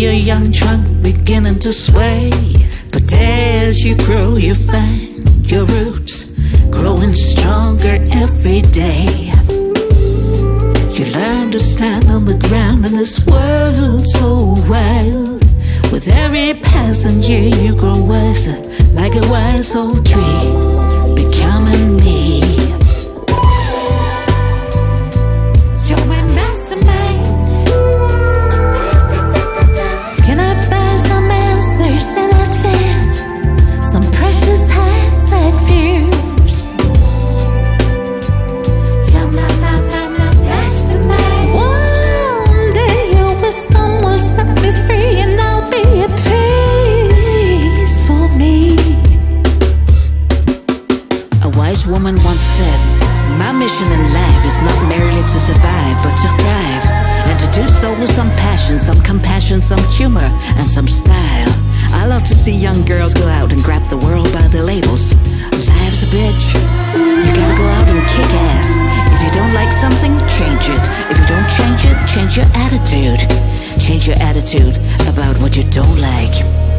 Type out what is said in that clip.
your young trunk beginning to sway. But as you grow, you find your roots growing stronger every day. You learn to stand on the ground in this world so wild. With every passing year you grow wiser, like a wise old tree, becoming me. You're my mastermind. Can I buy some answers in advance? Some precious hindsight views. You're my mastermind. One day your wisdom will set me free, and I'll be at peace for me. A wise woman once said, my mission in life is not merely to survive, but to thrive. And to do so with some passion, some compassion, some humor, and some style. I love to see young girls go out and grab the world by the labels. Life's a bitch. You gotta go out and kick ass. If you don't like something, change it. If you don't change it, change your attitude. Change your attitude about what you don't like.